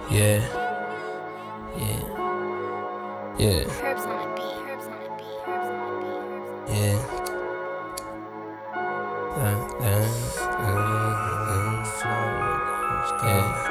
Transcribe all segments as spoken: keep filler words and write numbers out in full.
Yeah, yeah, yeah, Herbs on a beat. Herbs on a beat. Herbs on a beat. Herbs on a beat. yeah. Dun, dun, dun, dun, yeah.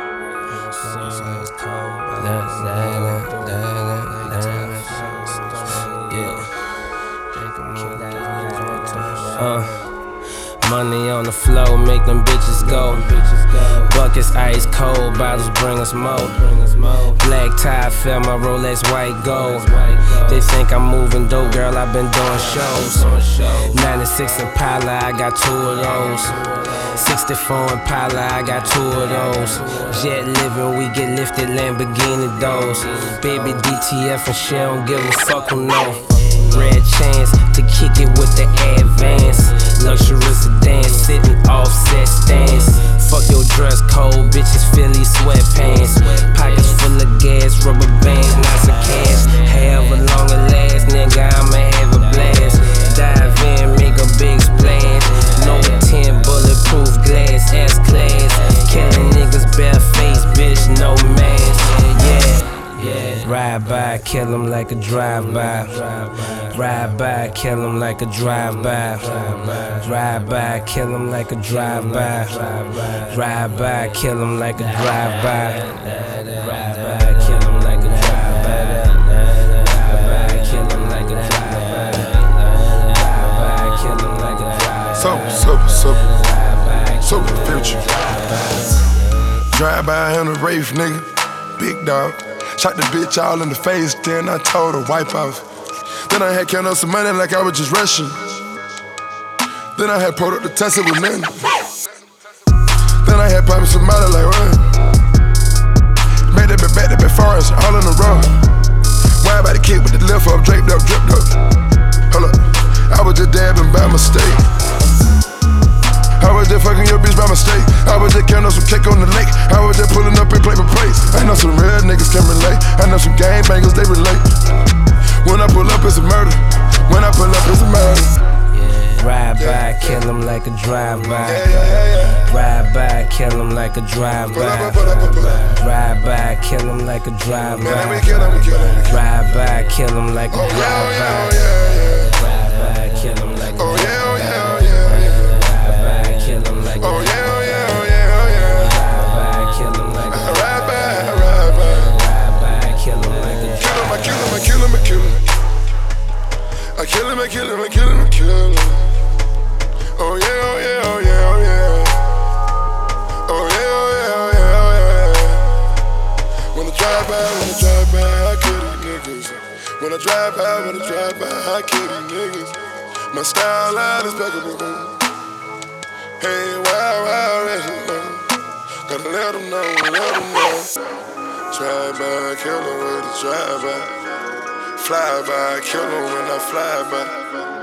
Uh. Money on the flow, make them bitches go. Buckets ice cold, bottles bring us more. Black tie, fell my Rolex white gold. They think I'm moving dope, girl, I've been doing shows. ninety-six Impala, I got two of those. sixty-four Impala, I got two of those. Jet living, we get lifted, Lamborghini doors. Baby D T F and she don't give a fuck who know. Red chains to kick it with the advance. Luxurious sedan, sitting offset stance. Fuck your dress code, bitches Philly sweatpants. Pockets full of gas, rubber bands, lots of cash. However long it lasts, nigga, I'ma have a blast. Dive in, make a big splash. No ten bulletproof glass, S-class. Killing niggas bare face, bitch, no mask. Yeah. Yeah. Ride by, kill him like a drive-by. Ride by, kill him like a drive-by. Ride by, kill him like a drive-by. Ride by, kill him like a drive-by. Ride by, kill him like a drive-by. Ride by, kill him like a drive-by. Ride by, kill him like a drive-by. So, so, so, so the future. Drive by in a Wraith, nigga. Big dog. Shot the bitch all in the face, then I told her wipe off. Then I had counted up some money like I was just rushing. Then I had pulled up the Tesla with nothing. Then I had popped some money like run. Made that bit back, that bit forest, all in a row. Why about the kid with the lift up, draped up, dripped up. Hold up, I was just dabbing by mistake. I was just fucking your bitch by mistake. I was just counting up some cake on the lake. I was just pulling up and play for plates. I know some real niggas can relate. I know some gang bangers, they relate. When I pull up, it's a murder. When I pull up, it's a murder. Yeah. Ride by, kill him like a drive-by. Yeah, yeah, yeah, yeah. Ride by, kill him like a drive-by. Ride by, kill him like a drive-by. Ride by, kill him like a drive-by. Ride by, kill him like a drive-by. Oh yeah, oh yeah, oh yeah. Oh yeah, oh yeah, oh yeah, oh yeah. Ride by, kill him like a ride by, ride by. Ride by, kill him like a kill him, I kill him, I kill him, I kill him. I kill him, I kill him, I kill him, I kill him. Oh yeah, oh yeah, oh yeah, oh yeah. Oh yeah, oh yeah, oh yeah, oh yeah. When I drive by, when I drive by, I kill these niggas. When I drive by, when I drive by, I kill these niggas. My style out is impeccable. Hey, wow, wow, let him know. Gotta let him know, let him know. Drive by, kill him with a drive by. Fly by, kill him when I fly by.